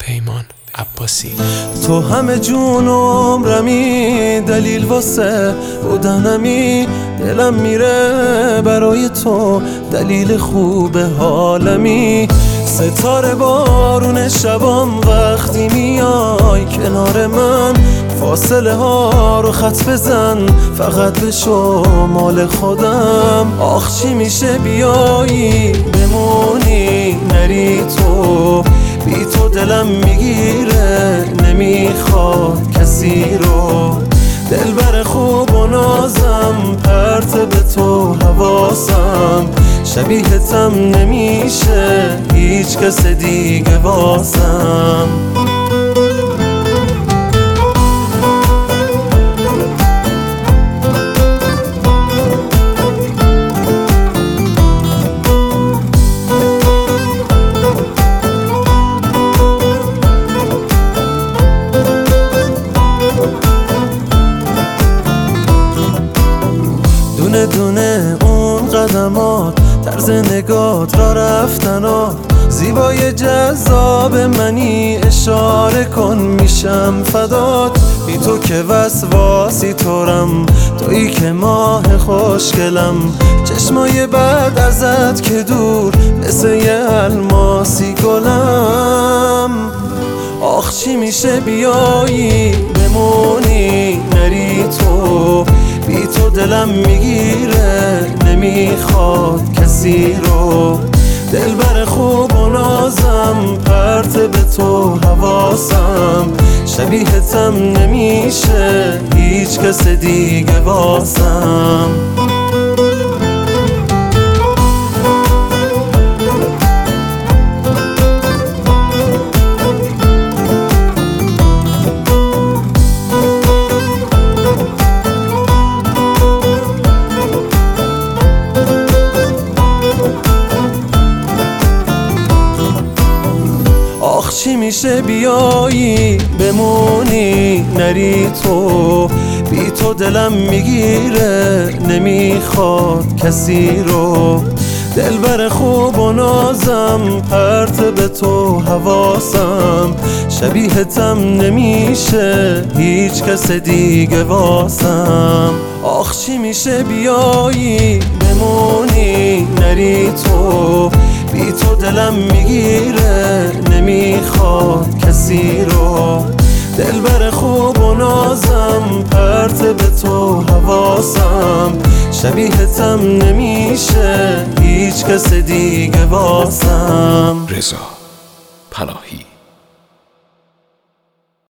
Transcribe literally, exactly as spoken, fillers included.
پیمان عباسی. تو همه جون عمرمی، دلیل واسه بودنمی، دلم میره برای تو، دلیل خوب حالمی. ستاره بارون شبام وقتی میای کنار من، فاصله ها رو خط بزن، فقط به شمال خودم. آخ چی میشه بیایی بمونی نری تو، بی تو دلم میگیره نمیخواد کسی رو. دلبر خوب و نازم پرت به تو حواسم، شبیهتم نمیشه هیچ کس دیگه واسم. دونه دونه اون قدمات، طرز نگات را رفتنات، زیبای جذاب منی، اشاره کن میشم فدات. بی تو که وسواسی طورم، تویی که ماه خوشگلم، چشمای بعد ازت که دور مثل یه الماسی گلم. آخ چی میشه بیایی بمونی نری تو، بی تو دلم میگیره نمیخواد کسی رو. دلبر خوب و نازم پرت به تو حواسم، شبیهتم نمیشه هیچ کس دیگه واسم. آخ چی میشه بیایی بمونی نری تو، بی تو دلم میگیره نمیخواد کسی رو. دلبر خوب و نازم پرت به تو حواسم، شبیهتم نمیشه هیچ کس دیگه واسم. آخ چی میشه بیایی بمونی نری تو، بی تو دلم میگیره نمیخواد کسی رو. دلبر خوب و نازم پرت به تو حواسم، شبیهتم نمیشه هیچ کس دیگه واسم. رضا پناهی.